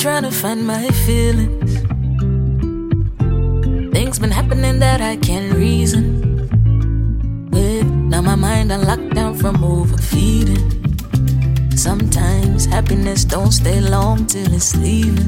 trying to find my feelings. Things been happening that I can't reason with. Now my mind on lockdown from overfeeding. Sometimes happiness don't stay long till it's leaving.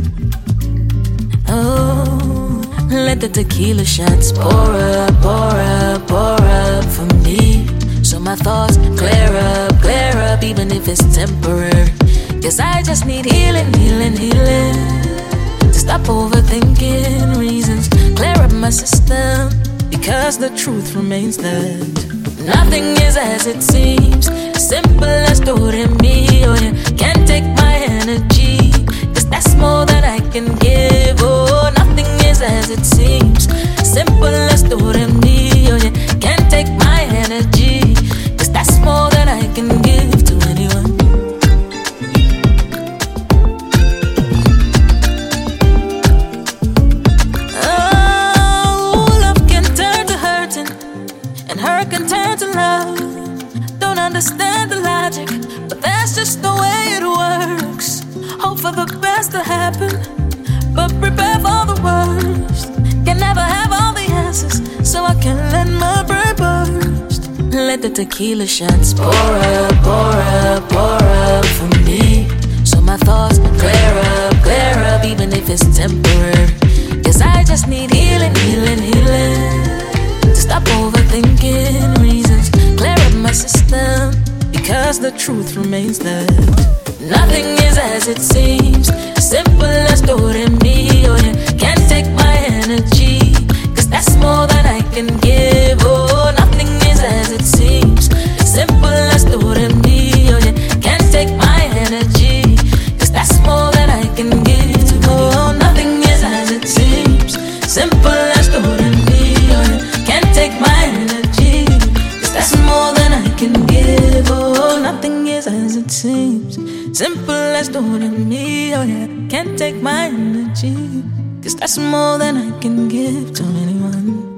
Oh, let the tequila shots pour up, pour up, pour up for me, so my thoughts clear up, even if it's temporary. Cause I just need healing, healing, healing, to stop overthinking reasons, clear up my system, because the truth remains that nothing is as it seems. Simple as do re mi, oh yeah. Can't take my energy, cause that's more than I can give. Oh, nothing is as it seems. Simple as do re mi, oh yeah. Can't take my energy, cause that's more than I can give to anyone. Oh, love can turn to hurting, and hurt can turn to love. Don't understand the logic, but that's just the way it works. Hope for the best to happen, but prepare for the worst. Can never have all the answers, so I can let my brain burst. Let the tequila shots pour up, pour up, pour up for me, so my thoughts clear up, even if it's temporary. Cause I just need healing, healing, healing, to stop overthinking reasons, clear up my system, because the truth remains that nothing is as it seems. Simple as do re mi, oh yeah. Can't take my energy, cause that's more than I can give. Oh, nothing is as it seems. Simple as do re mi, oh yeah. Can't take my energy, cause that's more than I can give to. Oh, nothing is as it seems. Simple as do re mi, oh yeah. Can't take my energy, cause that's more than I can give. Oh, nothing is as it seems. Simple as do re mi, oh yeah. Can't take my energy, cause that's more than I can give to anyone.